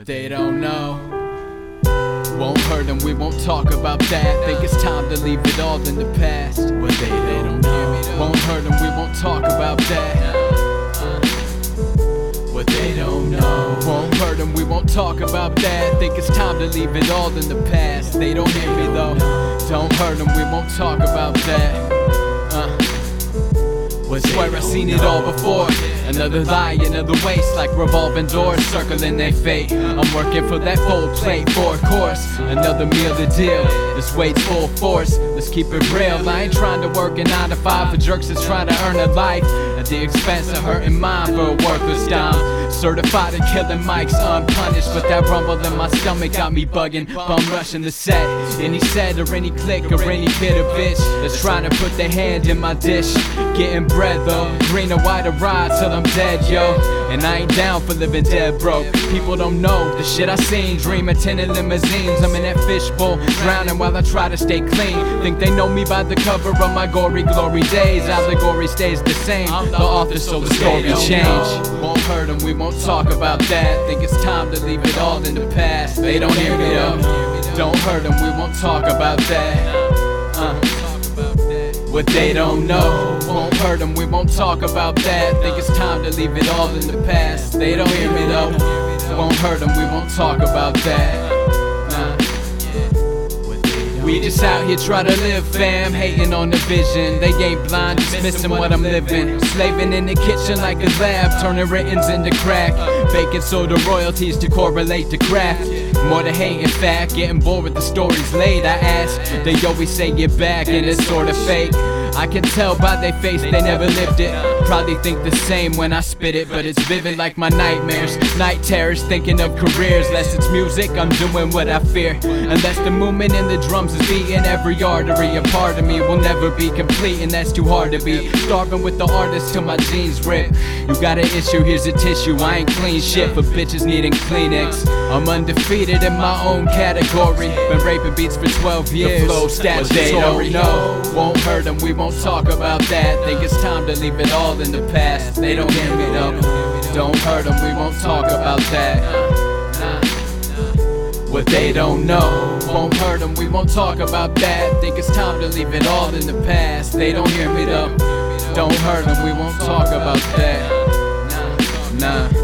what they don't know won't hurt them, we won't talk about that. Think it's time to leave it all in the past. What they don't know won't hurt them, we won't talk about that. What they don't know won't hurt them, we won't talk about that. Think it's time to leave it all in the past. They don't hear me though, don't hurt them, we won't talk about that. Swear I've seen it all before. Another lie, another waste, like revolving doors circling their fate. I'm working for that full plate for a course. Another meal to deal, this weight's full force. Let's keep it real, I ain't trying to work a 9 to 5 for jerks that's trying to earn a life at the expense of hurting mine for a worthless dime. Certified at killing mics unpunished, but that rumble in my stomach got me bugging. Bum rushing the set, any set or any click or any kid or bitch that's trying to put their hand in my dish. Getting bread though, green or white or ride till I'm dead, yo. And I ain't down for living dead broke. People don't know the shit I seen, dreaming 10 in limousines. I'm in that fishbowl, drowning while I try to stay clean. Think they know me by the cover of my gory glory days. Allegory stays the same, the author so the story change. Won't hurt them, we won't talk about that. Think it's time to leave it all in the past. They don't hear me though, don't hurt them, we won't talk about that. What they don't know won't hurt them, we won't talk about that. Think it's time to leave it all in the past. They don't hear me though, won't hurt them, we won't talk about that. We just out here try to live, fam, hating on the vision. They ain't blind, just missing what I'm living. Slaving in the kitchen like a lab, turning writtens into crack. Baking soda royalties to correlate to craft. More to hate in fact, getting bored with the stories late. I ask, they always say get back and it's sort of fake. I can tell by their face they never lived it. Probably think the same when I spit it, but it's vivid like my nightmares. Night terrors thinking of careers. Less it's music, I'm doing what I fear. Unless the movement in the drums is beating every artery. A part of me will never be complete, and that's too hard to be. Starving with the artist till my jeans rip. You got an issue, here's a tissue. I ain't clean shit for bitches needing Kleenex. I'm undefeated in my own category. Been raping beats for 12 years. The flow statutory. No, won't hurt them, we won't talk about that. Think it's time to leave it all in the past. They don't hear me though, don't hurt them, we won't talk about that. What they don't know won't hurt them, we won't talk about that. Think it's time to leave it all in the past. They don't hear me though, don't hurt them, we won't talk about that. Nah.